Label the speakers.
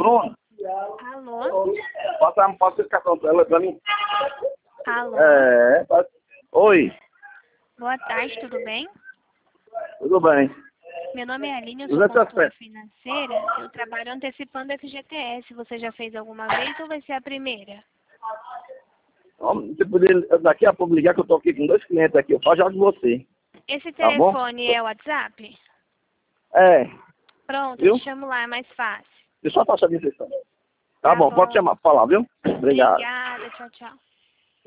Speaker 1: Bruno.
Speaker 2: Alô?
Speaker 1: Passa esse cartão pra mim.
Speaker 2: Alô?
Speaker 1: Oi,
Speaker 2: Boa tarde, tudo bem?
Speaker 1: tudo bem.
Speaker 2: Meu nome é Aline, eu sou
Speaker 1: 200
Speaker 2: consultora
Speaker 1: pés.
Speaker 2: financeira. Eu trabalho antecipando FGTS. Você já fez alguma vez ou vai ser a primeira?
Speaker 1: Se puder daqui a pouco ligar que eu tô aqui com 2 clientes aqui, eu falo já de você.
Speaker 2: Esse
Speaker 1: Tá bom?
Speaker 2: telefone é o WhatsApp?
Speaker 1: É,
Speaker 2: Pronto,
Speaker 1: viu?
Speaker 2: eu te chamo lá, é mais fácil.
Speaker 1: Deixa eu só passar a direção. Tá bom, pode chamar, falar, viu? Obrigado.
Speaker 2: Obrigada, tchau, tchau.